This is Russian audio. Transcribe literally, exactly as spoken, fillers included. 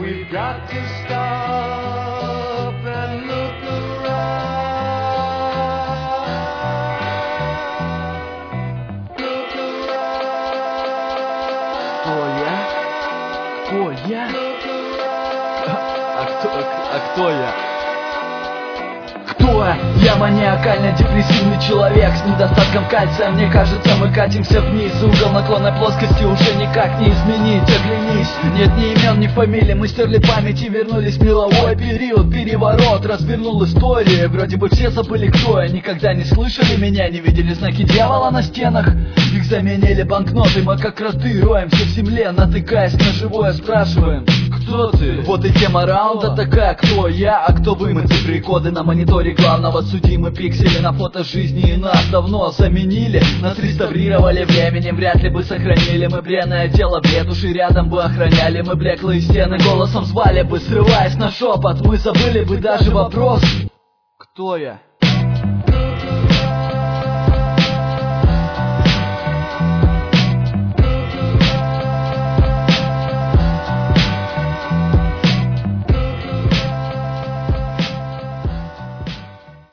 We've got to stop and look around. Look around. Кто я? Кто я? А кто, а кто я? Кто я? Я маниакально-депрессивный человек с недостатком кальция. Мне кажется, мы катимся вниз. Угол наклонной плоскости уже никак не изменить. Оглянись, нет ни имен, ни фамилий. Мы стерли память и вернулись в меловой период. Переворот развернул историю. Вроде бы все забыли, кто я. Никогда не слышали меня, не видели знаки дьявола на стенах. Их заменили банкноты. Мы как роты роемся в земле, натыкаясь на живое, спрашиваем: кто ты? Вот и тема раунда такая: кто я, а кто вы? Мы цифры и коды на мониторе главного судьи. Мы пиксели на фото жизни, и нас давно заменили. Нас реставрировали временем, вряд ли бы сохранили. Мы бренное тело, две души рядом бы охраняли. Мы блеклые стены голосом звали бы, срываясь на шепот. Мы забыли бы даже вопрос: кто я?